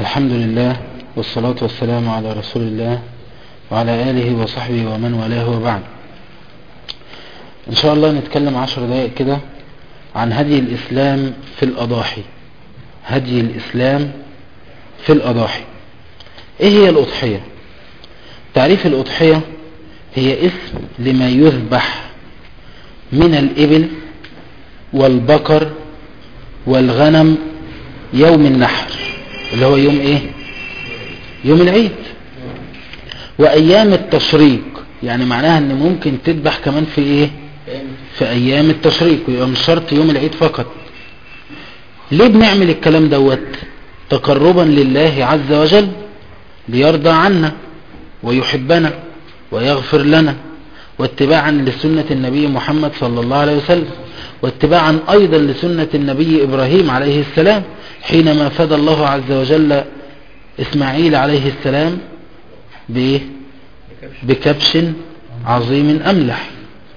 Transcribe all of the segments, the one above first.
الحمد لله والصلاة والسلام على رسول الله وعلى آله وصحبه ومن والاه وبعد. إن شاء الله نتكلم 10 دقائق كده عن هدي الإسلام في الأضاحي. هدي الإسلام في الأضاحي. إيه هي الأضحية؟ تعريف الأضحية هي اسم لما يذبح من الإبل والبقر والغنم يوم النحر، اللي هو يوم ايه؟ يوم العيد. وايام التشريق، يعني معناها ان ممكن تذبح كمان في ايه؟ في ايام التشريق، ويبقى مش شرط يوم العيد فقط. ليه بنعمل الكلام دوت؟ تقربا لله عز وجل، ليرضى عنا ويحبنا ويغفر لنا، واتباعا لسنة النبي محمد صلى الله عليه وسلم، واتباعا ايضا لسنة النبي ابراهيم عليه السلام حينما فدى الله عز وجل اسماعيل عليه السلام بايه؟ بكبش عظيم املح.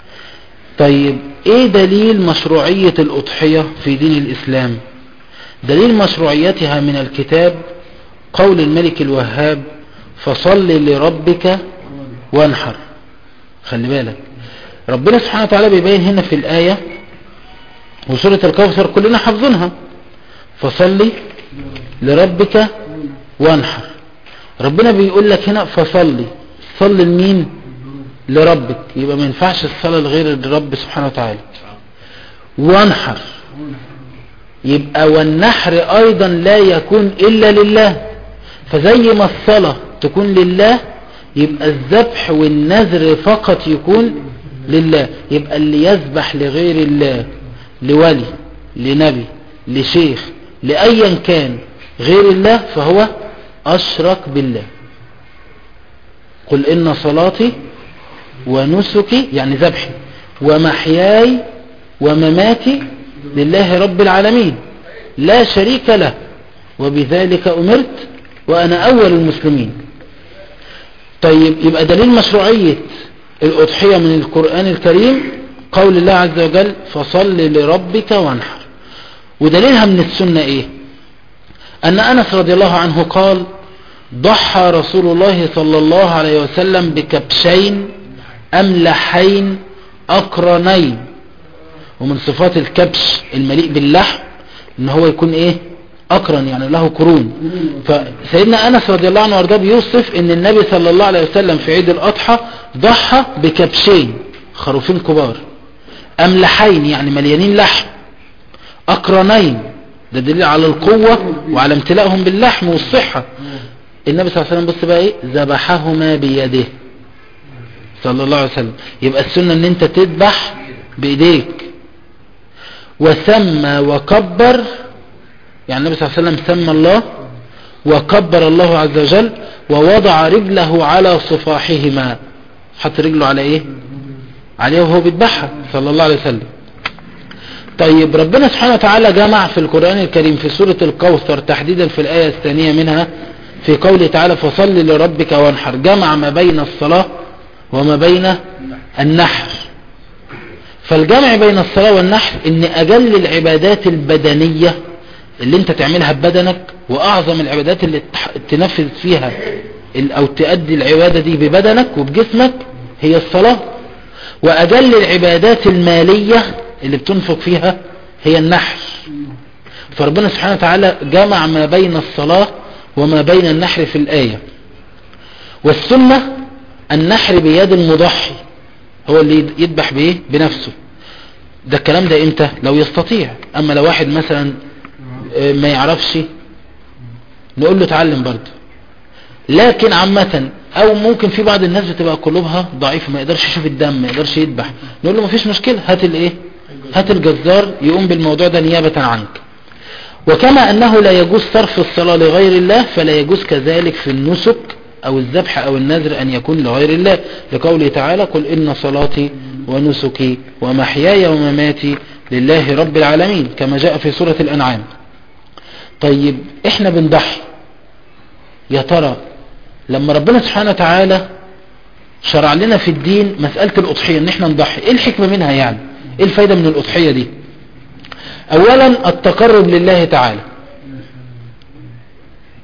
طيب ايه دليل مشروعية الاضحية في دين الاسلام؟ دليل مشروعيتها من الكتاب قول الملك الوهاب: فصل لربك وانحر. خلي بالك، ربنا سبحانه وتعالى بيبين هنا في الآية، وسورة الكوثر كلنا حافظينها: فصل لربك وانحر. ربنا بيقول لك هنا فصلي، صل لمين؟ لربك. يبقى ما ينفعش الصلاة لغير الرب سبحانه وتعالى. وانحر، يبقى والنحر ايضا لا يكون الا لله. فزي ما الصلاة تكون لله، يبقى الذبح والنذر فقط يكون لله. يبقى اللي يذبح لغير الله، لولي، لنبي، لشيخ، لأيا كان غير الله، فهو أشرك بالله. قل إن صلاتي ونسكي، يعني ذبحي، ومحياي ومماتي لله رب العالمين لا شريك له وبذلك أمرت وأنا أول المسلمين. طيب، يبقى دليل مشروعية الأضحية من القرآن الكريم قول الله عز وجل: فصل لربك وانحر. ودليلها من السنة ايه؟ ان انس رضي الله عنه قال: ضحى رسول الله صلى الله عليه وسلم بكبشين املحين اقرنين. ومن صفات الكبش المليء باللحم ان هو يكون ايه؟ اقرن، يعني له قرون. فسيدنا انس رضي الله عنه وارضاه بيوصف ان النبي صلى الله عليه وسلم في عيد الاضحى ضحى بكبشين، خروفين كبار، املحين يعني مليانين لحم، اقرنين، ده دليل على القوة وعلى امتلاءهم باللحم والصحة. النبي صلى الله عليه وسلم بص بقى ايه؟ ذبحهما بيده صلى الله عليه وسلم. يبقى السنة ان انت تذبح بايديك. وسمى وكبر، يعني النبي صلى الله عليه وسلم سمى الله وكبر الله عز وجل، ووضع رجله على صفاحهما. حط رجله على ايه؟ عليه وهو بيذبحها صلى الله عليه وسلم. طيب، ربنا سبحانه وتعالى جمع في القرآن الكريم في سورة الكوثر تحديدا في الآية الثانية منها في قوله تعالى: فصل لربك وانحر، جمع ما بين الصلاة وما بين النحر. فالجمع بين الصلاة والنحر ان اجل العبادات البدنية اللي انت تعملها ببدنك، واعظم العبادات اللي تنفذ فيها او تؤدي العبادة دي ببدنك وبجسمك هي الصلاة. واجل العبادات المالية اللي بتنفق فيها هي النحر. فربنا سبحانه وتعالى جمع ما بين الصلاة وما بين النحر في الآية. والسنة النحر بيد المضحي، هو اللي يذبح بايه؟ بنفسه. ده الكلام ده امتى؟ لو يستطيع. اما لو واحد مثلا ما يعرفش، نقول له تعلم برضه. لكن عامة، او ممكن في بعض الناس بتبقى قلوبها ضعيفة، ما يقدرش يشوف الدم، ما يقدرش يذبح، نقول له ما فيش مشكلة، هات الايه؟ هات الجزار يقوم بالموضوع ده نيابة عنك. وكما انه لا يجوز صرف الصلاة لغير الله، فلا يجوز كذلك في النسك او الذبح او النذر ان يكون لغير الله، لقوله تعالى: قل ان صلاتي ونسكي ومحياي ومماتي لله رب العالمين، كما جاء في سورة الانعام. طيب، احنا بنضحي، يا ترى لما ربنا سبحانه وتعالى شرع لنا في الدين مسألة الأضحية ان احنا نضحي، ايه الحكمة منها؟ يعني ايه الفايدة من الأضحية دي؟ اولا التقرب لله تعالى،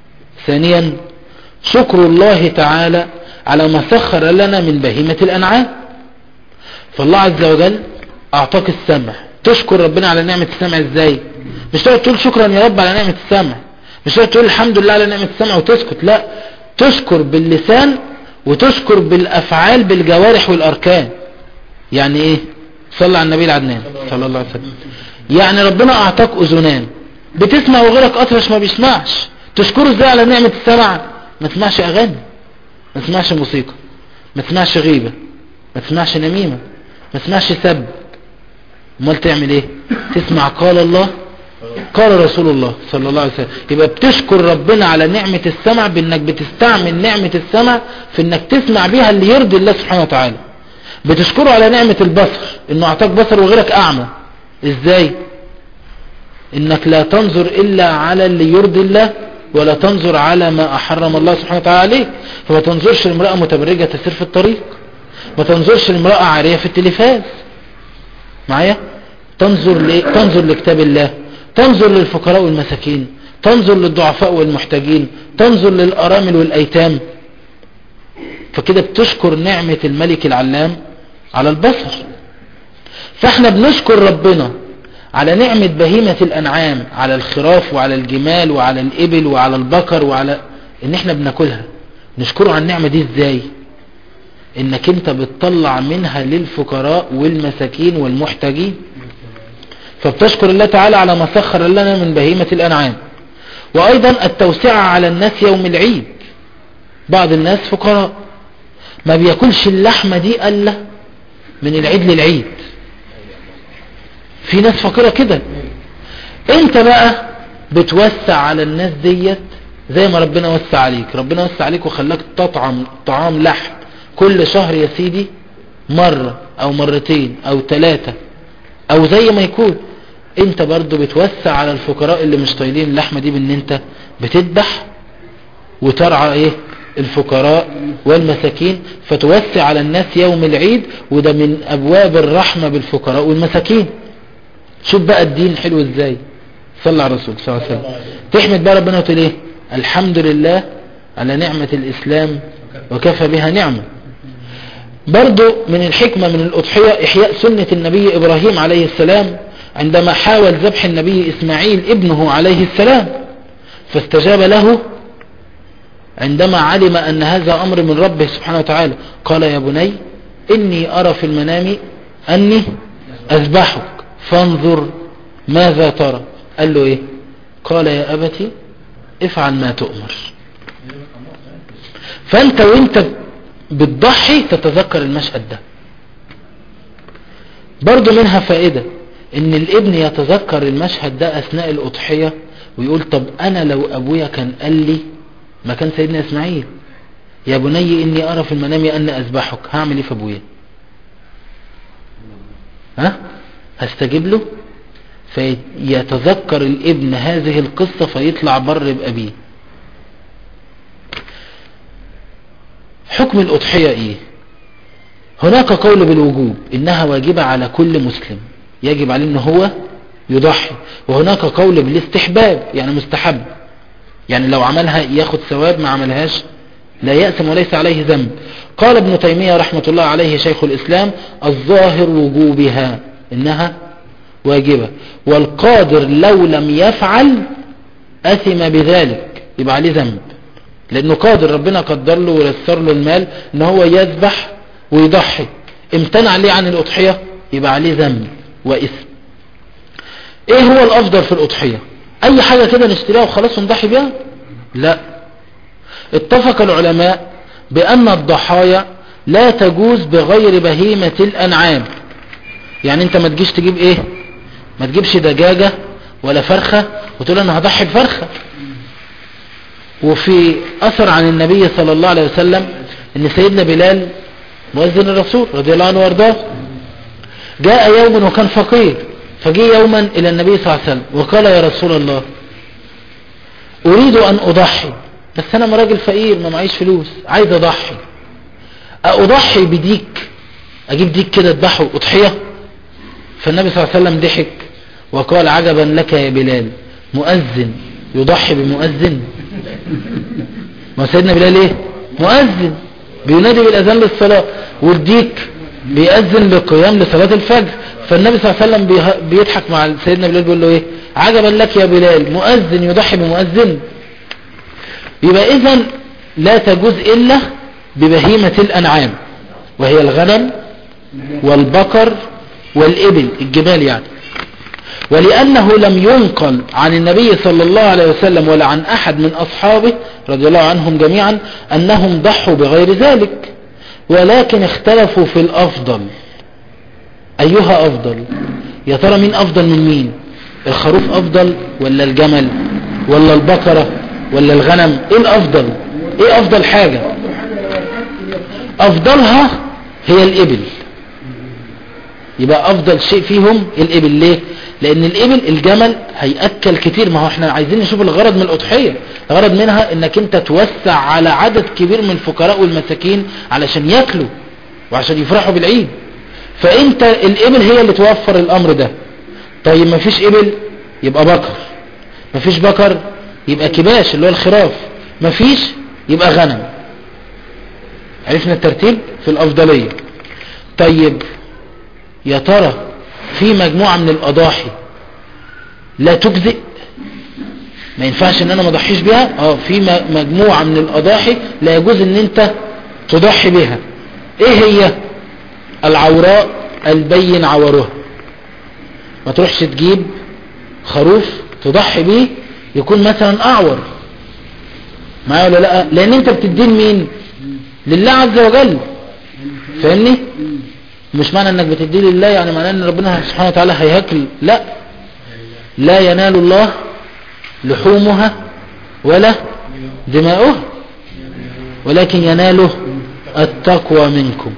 ثانيا شكر الله تعالى على ما سخر لنا من بهيمة الأنعام. فالله عز وجل أعطاك السمع، تشكر ربنا على نعمة السمع ازاي؟ مش تقعد تقول شكرا يا رب على نعمة السمع، مش تقعد تقول الحمد لله على نعمة السمع وتسكت، لا، تشكر باللسان وتشكر بالأفعال بالجوارح والأركان. يعني ايه؟ صلى على النبي العدنان صلى الله عليه وسلم. يعني ربنا أعطاك أذنان بتسمع وغيرك أطرش ما بيسمعش، تشكره ازاي على نعمة السمع؟ ما تسمعش أغاني، ما تسمعش موسيقى، ما تسمعش غيبة، ما تسمعش نميمة، ما تسمعش سب. امال تعمل ايه؟ تسمع قال الله قال رسول الله صلى الله عليه وسلم. يبقى بتشكر ربنا على نعمة السمع بانك بتستعمل نعمة السمع في انك تسمع بيها اللي يرضي الله سبحانه وتعالى. بتشكره على نعمة البصر انه اعطاك بصر وغيرك اعمى. ازاي؟ انك لا تنظر الا على اللي يرضي الله ولا تنظر على ما احرم الله سبحانه وتعالى عليك. فما تنظرش لامرأة متبرجة تسير في الطريق، ما تنظرش لامرأة عارية في التلفاز معايا، تنظر لكتاب الله، تنظر للفقراء والمساكين، تنظر للضعفاء والمحتاجين، تنظر للأرامل والأيتام. فكده بتشكر نعمة الملك العلام على البصر. فاحنا بنشكر ربنا على نعمة بهيمة الأنعام، على الخراف وعلى الجمال وعلى الإبل وعلى البقر وعلى ان احنا بناكلها. نشكره على النعمة دي ازاي؟ انك انت بتطلع منها للفقراء والمساكين والمحتاجين. فبتشكر الله تعالى على ما سخر لنا من بهيمة الأنعام. وأيضا التوسعة على الناس يوم العيد. بعض الناس فقراء ما بياكلش اللحمة دي ألا من العيد للعيد. في ناس فقيرة كده. انت بقى بتوسع على الناس ديت زي ما ربنا وسع عليك. ربنا وسع عليك وخلاك تطعم طعام لحم كل شهر يا سيدي مرة او مرتين او 3 او زي ما يكون. انت برضو بتوسع على الفقراء اللي مش طايلين اللحمة دي بان انت بتذبح وترعى ايه الفقراء والمساكين. فتوسع على الناس يوم العيد، وده من ابواب الرحمة بالفقراء والمساكين. شوف بقى الدين حلو ازاي. صلى على الرسول صلى الله عليه وسلم. تحمد بقى ربنا وتقول ايه؟ الحمد لله على نعمة الاسلام وكفى بها نعمة. برضو من الحكمة من الأضحية إحياء سنة النبي إبراهيم عليه السلام عندما حاول ذبح النبي إسماعيل ابنه عليه السلام، فاستجاب له عندما علم أن هذا أمر من ربه سبحانه وتعالى. قال يا بني إني أرى في المنام أني أذبحك فانظر ماذا ترى. قال له إيه؟ قال يا أبتي افعل ما تؤمر. فأنت وانت بتضحي تتذكر المشهد ده. برضو منها فائدة ان الابن يتذكر المشهد ده اثناء الاضحية ويقول طب انا لو ابويا كان قال لي ما كان سيدنا اسماعيل يا بني اني ارى في المنام ان اذبحك، هعمل ايه في ابويا؟ هستجيب له؟ فيتذكر الابن هذه القصة فيطلع بر بأبيه. حكم الأضحية ايه؟ هناك قول بالوجوب، انها واجبة على كل مسلم، يجب عليه ان هو يضحي. وهناك قول بالاستحباب، يعني مستحب، يعني لو عملها ياخد ثواب، ما عملهاش لا يأثم وليس عليه ذنب. قال ابن تيمية رحمة الله عليه شيخ الإسلام الظاهر وجوبها، انها واجبة، والقادر لو لم يفعل أثم بذلك، يبقى عليه ذنب، لأنه قادر، ربنا قدر له ويسر له المال ان هو يذبح ويضحي، امتنع ليه عن الأضحية يبقى عليه ذنب وإثم. ايه هو الأفضل في الأضحية؟ اي حاجة كده نشتريها وخلاص ونضحي بيها؟ لا. اتفق العلماء بأن الضحايا لا تجوز بغير بهيمة الأنعام. يعني انت ما تجيش تجيب ايه؟ ما تجيبش دجاجة ولا فرخة وتقول انا هضحي بفرخة. وفي أثر عن النبي صلى الله عليه وسلم ان سيدنا بلال مؤذن الرسول رضي الله عنه وارضاه جاء يوما وكان فقير، فجاء يوما الى النبي صلى الله عليه وسلم وقال يا رسول الله اريد ان اضحي، بس انا راجل فقير ما معيش فلوس، عايز اضحي، اضحي بديك، اجيب ديك كده اذبحه اضحية؟ فالنبي صلى الله عليه وسلم ضحك وقال عجبا لك يا بلال، مؤذن يضحي بمؤذن؟ ما سيدنا بلال ايه؟ مؤذن بينادي بالاذان للصلاة، والديك بيأذن للقيام لصلاة الفجر. فالنبي صلى الله عليه وسلم بيضحك مع سيدنا بلال بيقول له ايه؟ عجبا لك يا بلال، مؤذن يضحي بمؤذن. يبقى اذن لا تجوز الا ببهيمة الانعام، وهي الغنم والبقر والإبل، الجمال يعني. ولأنه لم ينقل عن النبي صلى الله عليه وسلم ولا عن أحد من أصحابه رضي الله عنهم جميعا أنهم ضحوا بغير ذلك، ولكن اختلفوا في الأفضل. أيها أفضل؟ يا ترى مين أفضل من مين؟ الخروف أفضل ولا الجمل ولا البقرة ولا الغنم؟ إيه الأفضل؟ إيه أفضل حاجة؟ أفضلها هي الإبل. يبقى افضل شيء فيهم الابل. ليه؟ لان الابل، الجمل هيأكل كتير. ما هو احنا عايزين نشوف الغرض من الاضحية. الغرض منها انك انت توسع على عدد كبير من الفقراء والمساكين علشان ياكلوا وعشان يفرحوا بالعيد. فانت الابل هي اللي توفر الامر ده. طيب ما فيش ابل يبقى بقر، ما فيش بقر يبقى كباش اللي هو الخراف، ما فيش يبقى غنم. عرفنا الترتيب في الافضلية. طيب يا ترى في مجموعة من الأضاحي لا تجزئ، ما ينفعش ان انا ما اضحيش بها؟ في مجموعة من الأضاحي لا يجوز ان انت تضحي بها. ايه هي؟ العوراء البين عورها. ما تروحش تجيب خروف تضحي بيه يكون مثلا اعور، معايا ولا لا؟ لان انت بتدين مين؟ لله عز وجل. فاهمني؟ مش معنى انك بتدي لله يعني معنى ان ربنا سبحانه وتعالى هيهكل. لا، لا ينال الله لحومها ولا دماؤها، ولكن يناله التقوى منكم.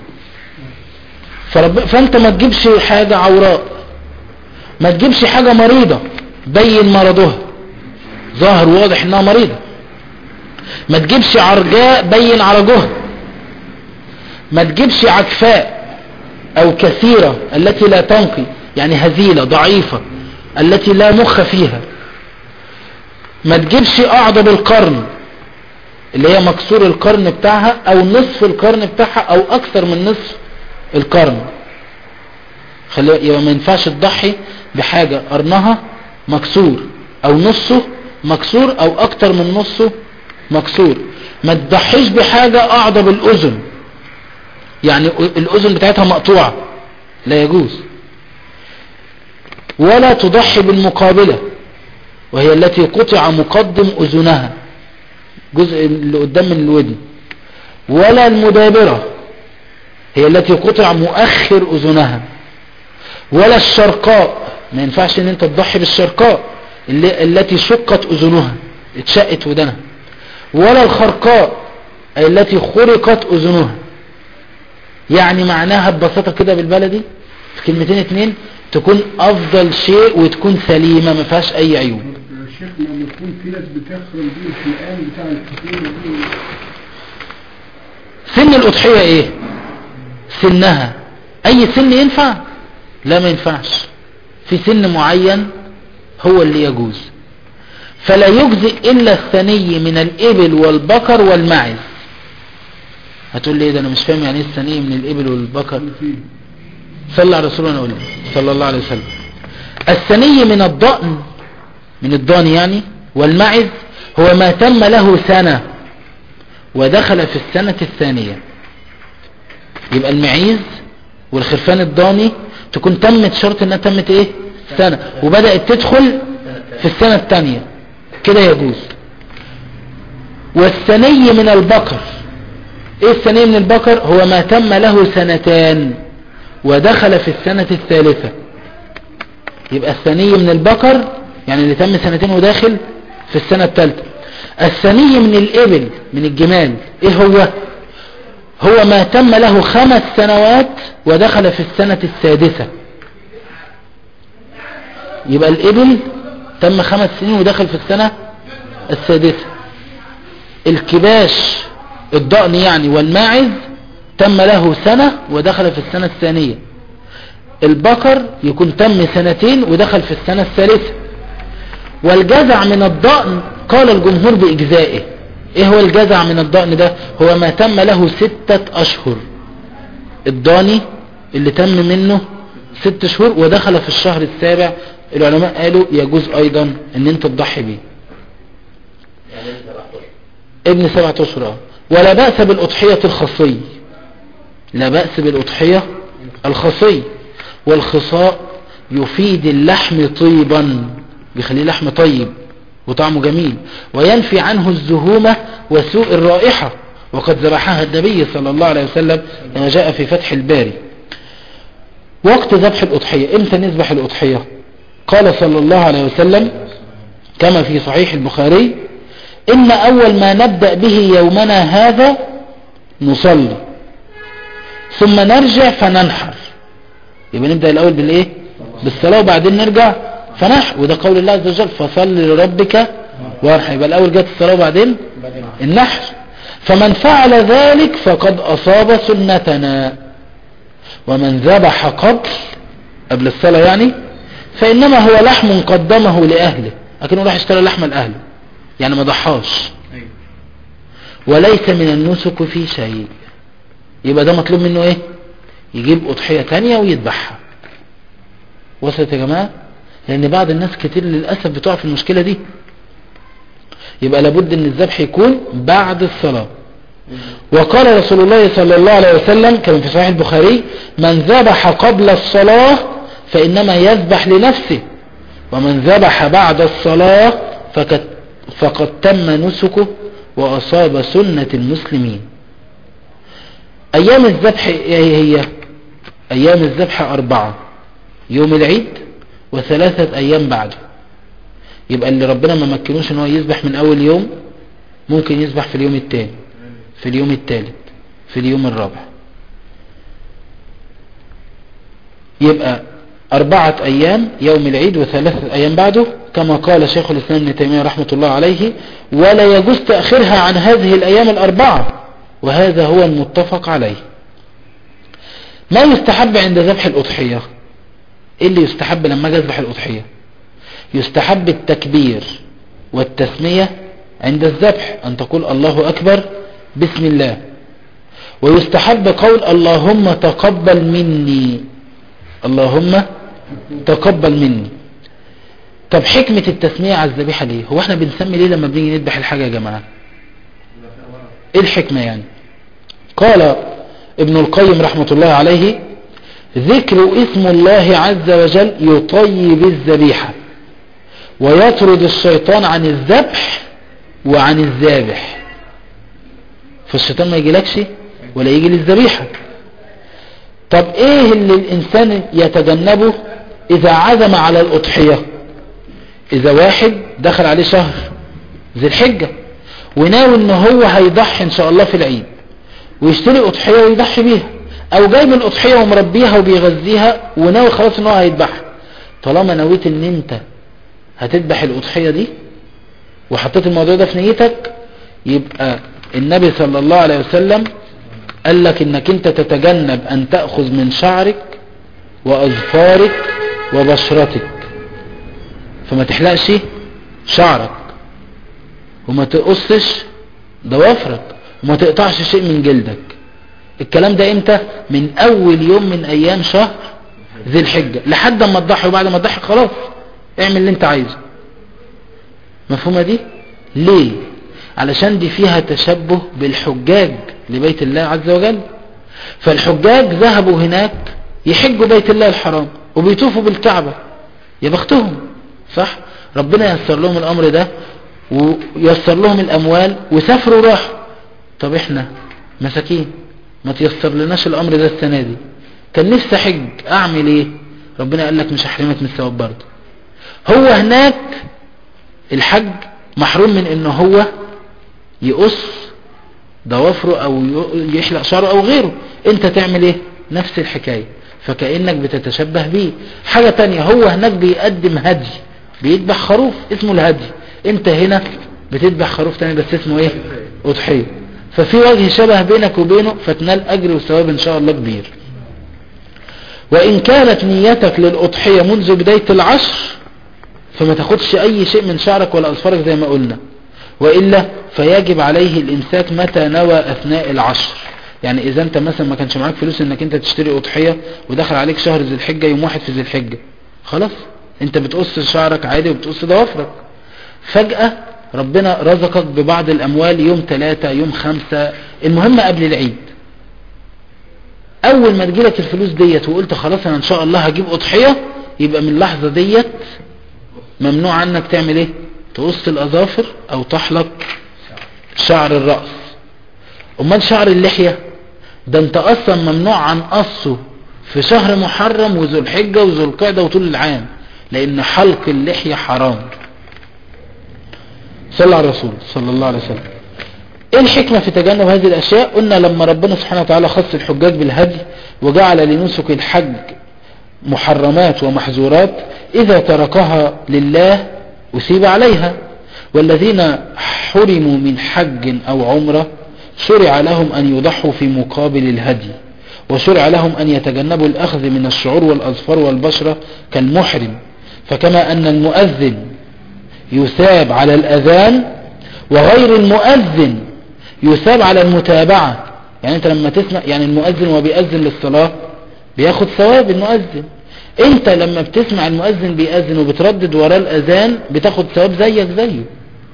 فانت ما تجيبش حاجة عوراء، ما تجيبش حاجة مريضة بين مرضها، ظاهر واضح انها مريضة. ما تجيبش عرجاء بين عرجها. ما تجيبش عكفاء او كثيرة التي لا تنقي، يعني هزيلة ضعيفة التي لا مخ فيها. ما تجيبش اعضب القرن اللي هي مكسور القرن بتاعها او نصف القرن بتاعها او اكثر من نصف القرن. يبقى ما ينفعش تضحي بحاجة قرنها مكسور او نصه مكسور او اكتر من نصه مكسور. ما تضحيش بحاجة اعضب الاذن، يعني الاذن بتاعتها مقطوعة، لا يجوز. ولا تضحي بالمقابلة وهي التي قطع مقدم اذنها، جزء اللي قدام من الودن. ولا المدابرة هي التي قطع مؤخر اذنها. ولا الشرقاء، ما ينفعش ان انت تضحي بالشرقاء التي شقت اذنها، اتشقت ودنها. ولا الخرقاء التي خرقت اذنها. يعني معناها ببساطة كده بالبلدي في كلمتين اتنين، تكون افضل شيء وتكون سليمة ما فيهاش اي عيوب. الشيخ لما يكون في ناس بتخرم دي الحلقان بتاع الكثير دي. سن الاضحية ايه؟ سنها اي سن ينفع؟ لا ما ينفعش. في سن معين هو اللي يجوز. فلا يجزئ الا الثني من الابل والبقر والماعز. هتقول لي ايه ده؟ انا مش فاهم يعني ايه الثني من الابل والبقر. صلى على رسولنا اقول صلى الله عليه وسلم. الثني من الضأن، من الضان يعني، والماعز هو ما تم له سنة ودخل في السنة الثانية. يبقى المعيز والخرفان الضاني تكون تمت شرط انها تمت ايه؟ سنة وبدأت تدخل في السنة الثانية، كده يجوز. والثني من البقر، ايه الثني من البقر؟ هو ما تم له سنتان ودخل في السنة الثالثة. يبقى الثني من البقر يعني اللي تم سنتين وداخل في السنة الثالثة. الثني من الإبل من الجمال ايه هو؟ هو ما تم له 5 سنوات ودخل في السنة السادسة. يبقى الإبل تم 5 سنين ودخل في السنة السادسة. الكباش الضأن يعني والماعز تم له سنة ودخل في السنة الثانية. البقر يكون تم 2 سنين ودخل في السنة الثالثة. والجزع من الضأن قال الجمهور بإجزائه، ايه هو الجزع من الضأن ده؟ هو ما تم له 6 اشهر. الضاني اللي تم منه 6 شهور ودخل في الشهر السابع، العلماء قالوا يجوز ايضا ان انت تضحي بيه. ابن 7 اشهر. ولا بأس بالأضحية الخصي، لا بأس بالأضحية الخصي. والخصاء يفيد اللحم طيبا، بيخليه لحم طيب وطعمه جميل، وينفي عنه الزهومة وسوء الرائحة، وقد ذبحها النبي صلى الله عليه وسلم كما جاء في فتح الباري. وقت ذبح الأضحية، امتى نذبح الأضحية؟ قال صلى الله عليه وسلم كما في صحيح البخاري: إن أول ما نبدأ به يومنا هذا نصلي ثم نرجع فننحر. يبقى نبدأ الأول بالإيه؟ بالصلاة، وبعدين نرجع فنحر. وده قول الله عز وجل: فصل لربك وارحم. يبقى الأول جت الصلاة وبعدين النحر. فمن فعل ذلك فقد أصاب سنتنا. ومن ذبح قبل الصلاة يعني فإنما هو لحم قدمه لأهله، لكنه راح اشترى لحم لأهله، يعني ما ضحاش، وليس من النسك في شيء. يبقى ده مطلوب منه ايه؟ يجيب أضحية تانية ويذبحها. وصلت يا جماعة؟ لأن بعض الناس كتير للأسف بتقع في المشكلة دي. يبقى لابد ان الذبح يكون بعد الصلاة. وقال رسول الله صلى الله عليه وسلم كما في صحيح البخاري: من ذبح قبل الصلاة فإنما يذبح لنفسه، ومن ذبح بعد الصلاة فقد تم نسكه وأصاب سنة المسلمين. أيام الذبح ايه هي؟ أيام الذبح 4: يوم العيد و3 أيام بعده. يبقى اللي ربنا ما مكنوش ان هو يذبح من أول يوم ممكن يذبح في اليوم الثاني، في اليوم الثالث، في اليوم الرابع. يبقى 4 أيام يوم العيد و3 أيام بعده، كما قال شيخ الإسلام ابن تيمية رحمة الله عليه: ولا يجوز تأخيرها عن هذه الأيام 4، وهذا هو المتفق عليه. ما يستحب عند ذبح الأضحية؟ إيه اللي يستحب لما أجي أذبح الأضحية؟ يستحب التكبير والتسمية عند الذبح، أن تقول الله أكبر بسم الله. ويستحب قول اللهم تقبل مني، اللهم تقبل مني. طب حكمة التسمية على الذبيحة ليه؟ هو احنا بنسمي ليه لما بنيجي نذبح الحاجة يا جماعة؟ ايه الحكمة يعني؟ قال ابن القيم رحمة الله عليه: ذكر اسم الله عز وجل يطيب الذبيحة ويطرد الشيطان عن الذبح وعن الذابح. فالشيطان ما يجيلكش ولا يجي للذبيحة. طب ايه اللي الانسان يتجنبه اذا عزم على الاضحية؟ اذا واحد دخل عليه شهر ذي الحجة وناوي ان هو هيضحي ان شاء الله في العيد ويشتري اضحية ويضحي بيها، او جايب الاضحية ومربيها وبيغذيها وناوي خلاص ان هو هيذبحها، طالما نويت ان انت هتذبح الاضحية دي وحطيت الموضوع ده في نيتك، يبقى النبي صلى الله عليه وسلم قال لك انك انت تتجنب ان تأخذ من شعرك واظفارك وبشرتك، فما تحلقش شعرك وما تقصش ضوافرك وما تقطعش شيء من جلدك. الكلام ده امتى؟ من اول يوم من ايام شهر ذي الحجة لحد ما تضحي، وبعد ما تضحي خلاص اعمل اللي انت عايزه. مفهومة دي؟ ليه؟ علشان دي فيها تشبه بالحجاج لبيت الله عز وجل. فالحجاج ذهبوا هناك يحجوا بيت الله الحرام وبيطوفوا بالكعبة، يا بختهم صح؟ ربنا يسر لهم الامر ده ويسر لهم الاموال وسافروا راحوا. طب احنا مساكين ما تيسر لناش الامر ده السنة دي، كان نفسي حج، اعمل ايه؟ ربنا قال لك مش هحرمك من الثواب برضه. هو هناك الحج محروم من انه هو يقص ضوافره او يحلق شعره او غيره، انت تعمل ايه؟ نفس الحكاية، فكأنك بتتشبه بيه. حاجة تانية، هو هناك بيقدم هدي، بيذبح خروف اسمه الهدي، انت هنا بتذبح خروف تاني بس اسمه ايه؟ اضحية. ففي وجه شبه بينك وبينه، فتنال اجر وثواب ان شاء الله كبير. وان كانت نيتك للاضحية منذ بداية العشر فما تاخدش اي شيء من شعرك ولا اظفارك زي ما قلنا، وإلا فيجب عليه الإمساك متى نوى أثناء العشر. يعني إذا أنت مثلا ما كانش معاك فلوس إنك أنت تشتري أضحية ودخل عليك شهر ذي الحجة يوم 1 في ذي الحجة، خلاص أنت بتقص شعرك عادي وبتقص ضوافرك، فجأة ربنا رزقك ببعض الأموال يوم 3 يوم 5، المهم قبل العيد، أول ما تجيلك الفلوس ديت وقلت خلاص أنا إن شاء الله هجيب أضحية، يبقى من اللحظة ديت ممنوع عنك تعمل إيه؟ تقص الأظافر أو تحلق شعر الرأس. أمال شعر اللحية ده أنت أصلا ممنوع عن قصه في شهر محرم وذو الحجة وذو القعدة وطول العام، لأن حلق اللحية حرام. صلى على الرسول صلى الله عليه وسلم. ايه الحكمة في تجنب هذه الاشياء؟ قلنا لما ربنا سبحانه وتعالى خص الحجاج بالهدي وجعل لنسك الحج محرمات ومحظورات، اذا تركها لله اثيب عليها، والذين حرموا من حج او عمرة شرع لهم ان يضحوا في مقابل الهدي، وشرع لهم ان يتجنبوا الاخذ من الشعور والاظفار والبشرة كالمحرم. فكما ان المؤذن يثاب على الاذان، وغير المؤذن يثاب على المتابعة. يعني انت لما تسمع، يعني المؤذن وبيأذن للصلاة بياخد ثواب المؤذن، انت لما بتسمع المؤذن بيأذن وبتردد وراء الأذان بتاخد ثواب زيك زيه.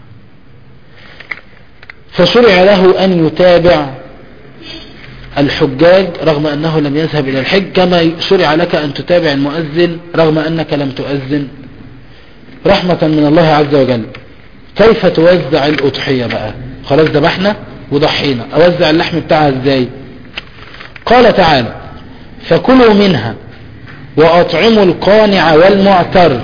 فشرع له أن يتابع الحجاج رغم أنه لم يذهب إلى الحج، كما شرع لك أن تتابع المؤذن رغم أنك لم تؤذن، رحمة من الله عز وجل. كيف توزع الأضحية بقى؟ خلاص ذبحنا وضحينا، أوزع اللحم بتاعها ازاي؟ قال تعالى فكلوا منها وأطعموا القانع والمعتر.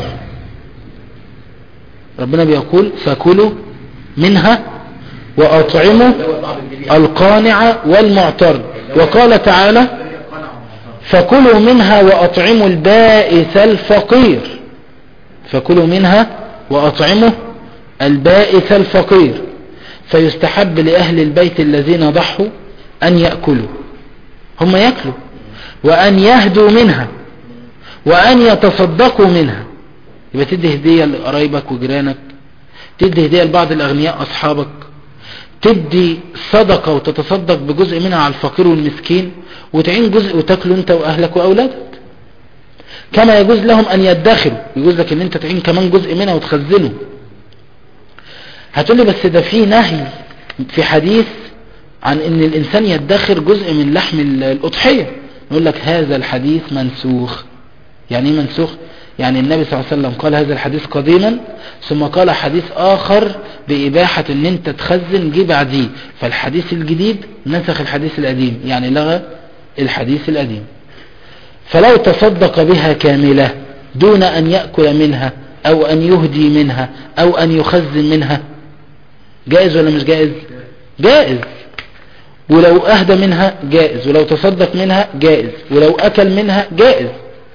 ربنا بيقول فكلوا منها وأطعموا القانع والمعتر، وقال تعالى فكلوا منها وأطعموا البائس الفقير. فكلوا منها وأطعموا البائس الفقير. فيستحب لأهل البيت الذين ضحوا أن يأكلوا، هم يأكلوا، وأن يهدوا منها، وأن يتصدقوا منها. يبقى تدي هدية لقرايبك وجيرانك، تدي هدية لبعض الأغنياء أصحابك، تدي صدقة وتتصدق بجزء منها على الفقير والمسكين، وتعين جزء وتاكله انت وأهلك وأولادك. كما يجوز لهم أن يدخروا، يجوز لك ان انت تعين كمان جزء منها وتخزنه. هتقولي بس ده فيه نهي في حديث عن ان الانسان يدخر جزء من لحم الأضحية. نقول لك هذا الحديث منسوخ. يعني ايه منسوخ؟ يعني النبي صلى الله عليه وسلم قال هذا الحديث قديما، ثم قال حديث آخر بإباحة ان انت تخزن جه بعديه، فالحديث الجديد نسخ الحديث القديم، يعني لغى الحديث القديم. فلو تصدق بها كاملة دون أن يأكل منها أو أن يهدي منها أو أن يخزن منها، جائز ولا مش جائز؟ جائز. ولو أهدى منها جائز، ولو تصدق منها جائز، ولو أكل منها جائز.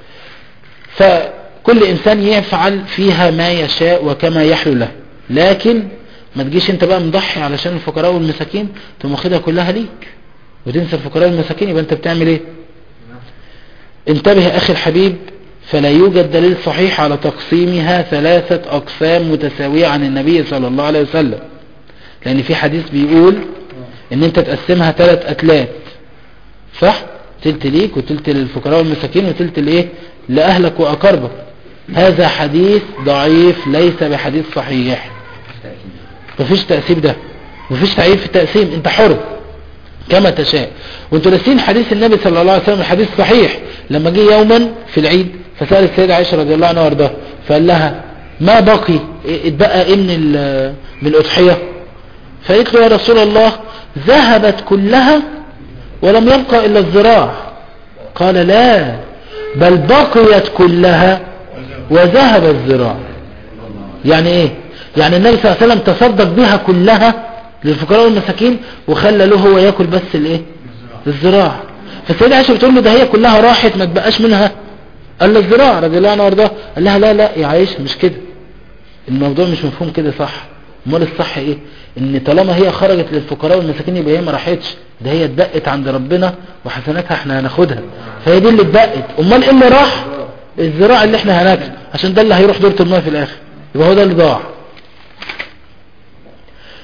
فكل إنسان يفعل فيها ما يشاء وكما يحلو له، لكن ما تجيش انت بقى مضحي علشان الفقراء والمساكين ثم واخدها كلها ليك وتنسى الفقراء والمساكين، يبقى انت بتعمل ايه؟ انتبه أخي الحبيب، فلا يوجد دليل صحيح على تقسيمها 3 أقسام متساوية عن النبي صلى الله عليه وسلم، لأن في حديث بيقول ان انت تقسمها 3 أتلات، صح؟ تلت ليك وتلت للفقراء والمساكين وتلت لإيه؟ لأهلك وأقربك. هذا حديث ضعيف ليس بحديث صحيح. مفيش تقسيم، ده مفيش تعيين في التقسيم، انت حر كما تشاء. وانتوا ناسين حديث النبي صلى الله عليه وسلم الحديث صحيح، لما جه يوما في العيد فسأل السيدة عائشة رضي الله عنها وارضاها، فقال لها ما بقي، اتبقى ايه من الأضحية؟ فقالت له يا رسول الله ذهبت كلها ولم يبقى إلا الذراع. قال لا، بل بقيت كلها وذهب الذراع. يعني ايه؟ يعني النبي صلى الله عليه وسلم تصدق بها كلها للفقراء والمساكين وخلى له هو ياكل بس الايه؟ الذراع. فالسيدة عائشة بتقول له ده هي كلها راحت ما تبقاش منها الا الذراع رضي الله عنه وارضاه. قال لها لا لا يا عائشة مش كده، الموضوع مش مفهوم كده صح. امال الصح ايه؟ ان طالما هي خرجت للفقراء والمساكين يبقى هي ما راحتش، ده هي اتبقت عند ربنا وحسناتها احنا هناخدها، فهي دي اللي اتبقت. امال ايه اللي راح؟ الذراع اللي احنا هناكله، عشان ده اللي هيروح دورة الماء في الاخر، يبقى هو ده اللي ضاع.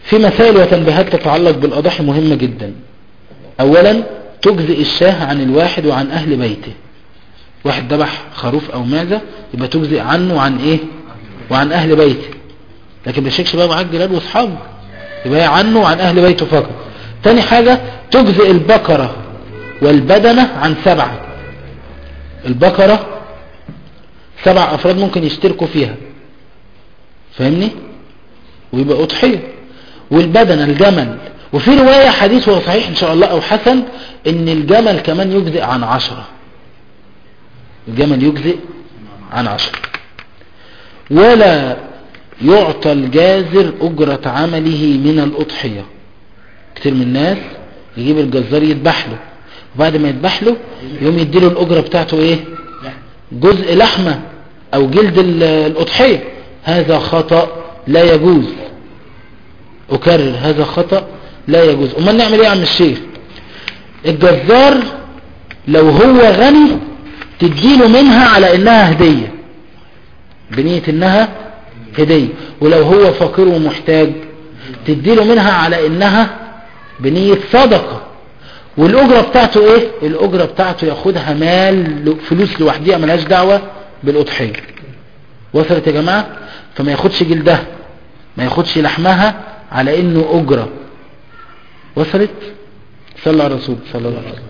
في مسائل وتنبيهات تتعلق بالأضاحي مهمة جدا. أولا تجزئ الشاه عن الواحد وعن أهل بيته. واحد ذبح خروف أو معزة يبقى تجزئ عنه وعن إيه؟ وعن أهل بيته. لكن بشيكش بقى معاك جلال واصحابه، يبقى عنه وعن أهل بيته فقط. تاني حاجة تجزئ البقرة والبدنة عن 7. البقرة 7 أفراد ممكن يشتركوا فيها، فاهمني؟ ويبقى أضحية. والبدنة الجمل، وفي رواية حديث هو صحيح إن شاء الله أو حسن إن الجمل كمان يجزئ عن 10. الجمل يجزئ عن 10. ولا يعطى الجازر أجرة عمله من الأضحية. كتير من الناس يجيب الجزار يذبح له، وبعد ما يذبح له يوم يديله الأجرة بتاعته إيه؟ جزء لحمة أو جلد الأضحية. هذا خطأ لا يجوز. أكرر، هذا خطأ لا يجوز. أمال نعمل إيه يا عم الشيخ؟ الجزار لو هو غني تديله منها على إنها هدية، بنية إنها هدية. ولو هو فقير ومحتاج تديله منها على إنها بنية صدقة. والأجرة بتاعته إيه؟ الأجرة بتاعته ياخدها مال، فلوس لوحديها ملهاش دعوة بالأضحية. وصلت يا جماعة؟ فما ياخدش جلدها، ما ياخدش لحمها على إنه أجرة. وصلت؟ صلى على الرسول صلى الله عليه وسلم.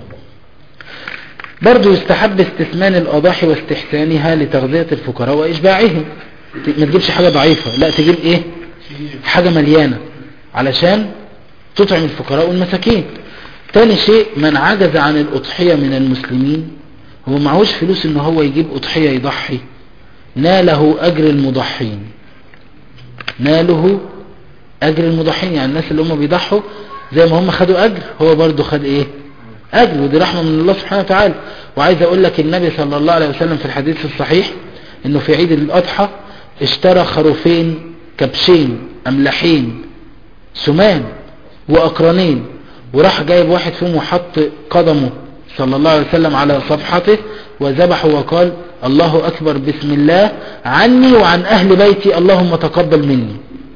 برضو يستحب استثمان الأضاحي واستحسانها لتغذية الفقراء وإشباعهم. ما تجيبش حاجة ضعيفة، لا تجيب إيه؟ حاجة مليانة علشان تطعم الفقراء والمساكين. تاني شيء، من عجز عن الأضحية من المسلمين، هو معهوش فلوس إن هو يجيب أضحية يضحي، ناله أجر المضحين. ناله أجر المضحين، يعني الناس اللي هم بيضحوا زي ما هم خدوا أجر، هو برضو خد إيه؟ أجر. ودي رحمة من الله سبحانه وتعالى. وعايز أقول لك النبي صلى الله عليه وسلم في الحديث الصحيح إنه في عيد الأضحى اشترى خروفين كبشين أملحين سمان وأقرنين، وراح جايب واحد فيهم وحط قدمه صلى الله عليه وسلم على صفحته وذبحه وقال الله أكبر بسم الله عني وعن أهل بيتي اللهم تقبل مني.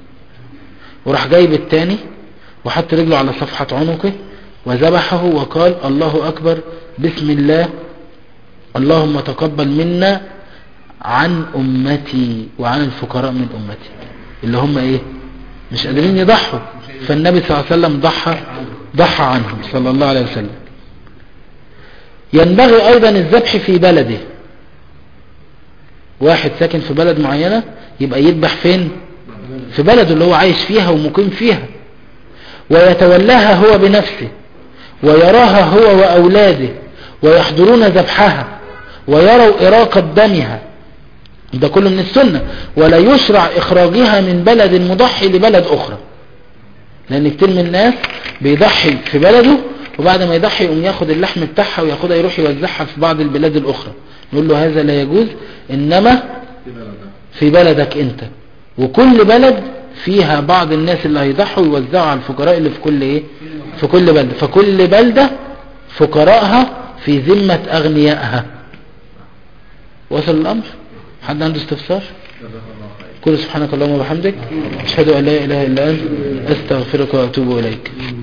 وراح جايب التاني وحط رجله على صفحة عنقه وذبحه وقال الله أكبر بسم الله اللهم تقبل منا عن أمتي وعن الفقراء من أمتي، اللي هم إيه؟ مش قادرين يضحوا. فالنبي صلى الله عليه وسلم ضحى عنهم صلى الله عليه وسلم. ينبغي أيضا الذبح في بلده. واحد ساكن في بلد معينة يبقى يذبح فين؟ في بلده اللي هو عايش فيها ومقيم فيها، ويتولاها هو بنفسه ويراها هو وأولاده ويحضرون ذبحها ويروا إراقة دمها. ده كله من السنة. ولا يشرع إخراجها من بلد المضحي لبلد أخرى، لأن كتير من الناس بيضحي في بلده وبعد ما يضحي يقوم ياخد اللحم بتاعها وياخدها يروح يوزعها في بعض البلاد الأخرى. نقول له هذا لا يجوز، إنما في بلدك أنت. وكل بلد فيها بعض الناس اللي هيضحوا يوزعوا على الفقراء اللي في كل إيه؟ في كل بلدة. فكل بلدة فقراءها في ذمة أغنيائها. وصل الأمر؟ حد عنده استفسار؟ كل سبحانك اللهم وبحمدك أشهد أن لا إله إلا أنت أستغفرك وأتوب إليك.